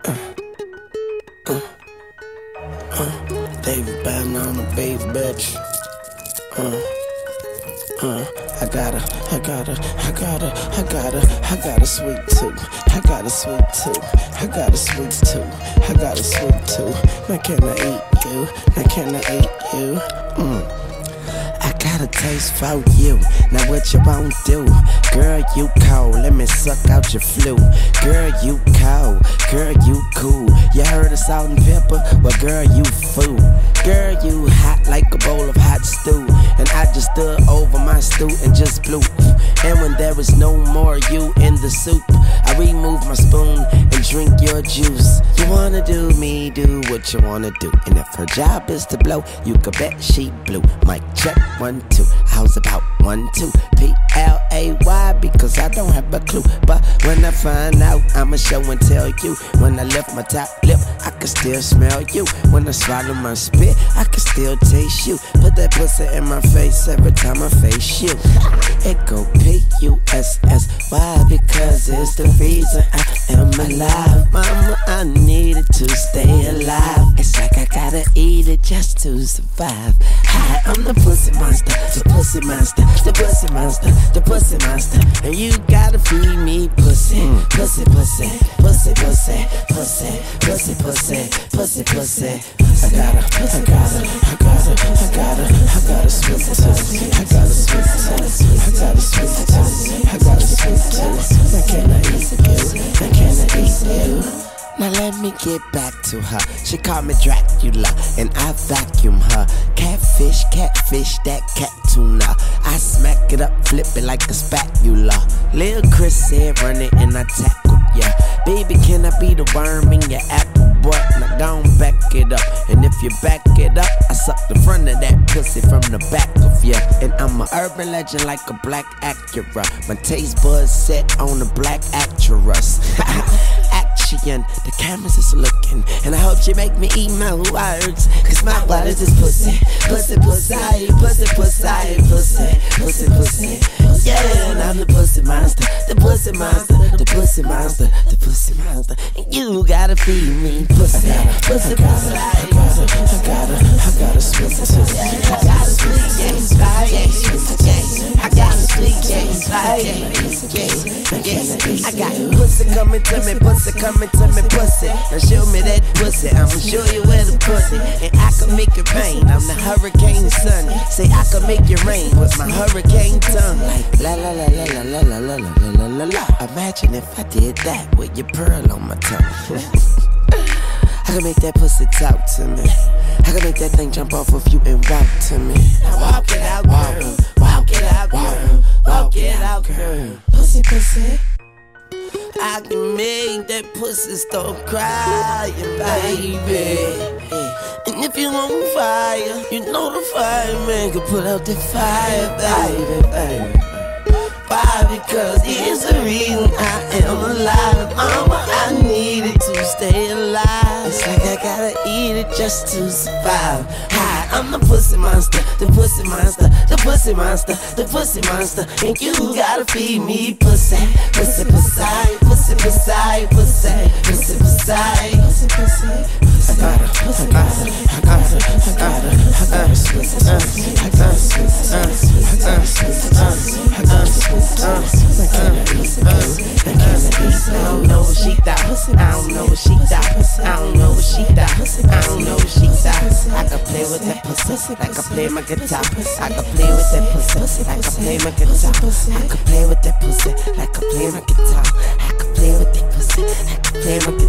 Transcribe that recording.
David Banner on the bass, bitch. I got a sweet tooth. I got a sweet tooth. I got a sweet tooth. I got a sweet tooth. Now can I eat you? Now can I eat you? I got a taste for you. Now what you won't do? Girl, you cold. Let me suck out your flu. Girl, you cold. Girl, you cool. You heard of salt and pepper? Well, girl, you fool. Girl, you hot like a bowl of hot stew. And I just stood over my stew and just blew. And when there was no more you in the soup, I removed my spoon and drink your juice. You wanna do me, do what you wanna do. And if her job is to blow, you could bet she blew. Mic check, 1, 2. How's about 1, 2? P-L-A-Y, because I don't have a clue. But when I find out, I'ma show and tell you. When I lift my top lip, I can still smell you. When I swallow my spit, I can still taste you. Put that pussy in my face every time I face you. It go P-U-S-S-Y, because it's the reason I am alive. Mama, I needed to stay alive. It's like I gotta eat it just to survive. Hi, I'm the pussy monster, the pussy monster, the pussy monster, the pussy monster. And you gotta feed me pussy, pussy, pussy, pussy, pussy, pussy, pussy, pussy, pussy, pussy. I got a sweet tooth. I got a sweet tooth. I got a sweet tooth. I got a sweet tooth. Now can I eat you? Now can I eat you? Now let me get back to her. She called me Dracula, and I vacuum her. Catfish, that cat tuna. I smack it up, flip it like a spatula. Lil' Chris said run it and I tackle ya. Baby, can I be the worm in your apple? Boy, now gon' back it up. And if you back it up, I suck the front of that pussy from the back of ya. And I'm a urban legend like a black Acura. My taste buds set on a black actress. Action, the cameras is looking, and I hope you make me eat my words. Cause my words is pussy, pussy, pussy, pussy, pussy, pussy, pussy, pussy. Yeah, and I'm the pussy monster, the pussy monster, the pussy monster, the pussy monster. And you gotta feed me pussy, pussy, pussy. I got a sweet tooth. I got a sweet yes, I got a sweet yes, I got pussy coming to me, pussy coming to me, pussy. Now show me that pussy, I'ma show you where to put it. And I can make it rain, I'm the hurricane son. Say I can make it rain with my hurricane tongue. Like la la la la la la la la la la la. Imagine if I did that with your pearl on my tongue. I can make that pussy talk to me. I can make that thing jump off of you and walk to me. Now walk it out, girl. Walk it out, girl. Walk it out, girl. Pussy, pussy. I can make that pussy stop crying, baby. And if you on fire, you know the fireman can put out the fire, baby. Why? Because it's the reason I am alive. Mama, I needed to stay alive. It's like I gotta eat it just to survive. Hi, I'm the pussy monster, the pussy monster, the pussy monster, the pussy monster. And you gotta feed me pussy, pussy, pussy, pussy, pussy, pussy, pussy, pussy, pussy, pussy. I got a sweet tooth. I got a sweet tooth. I got a sweet tooth. I got a sweet tooth. I got a sweet tooth. I don't know what she thought. I don't know what she thought. I don't know what she thought. I don't know what she thought. I can play with that pussy like I play my guitar. I can play with that pussy like I play my guitar. I can play with that pussy like I play my guitar. I can play with that pussy like I play my guitar.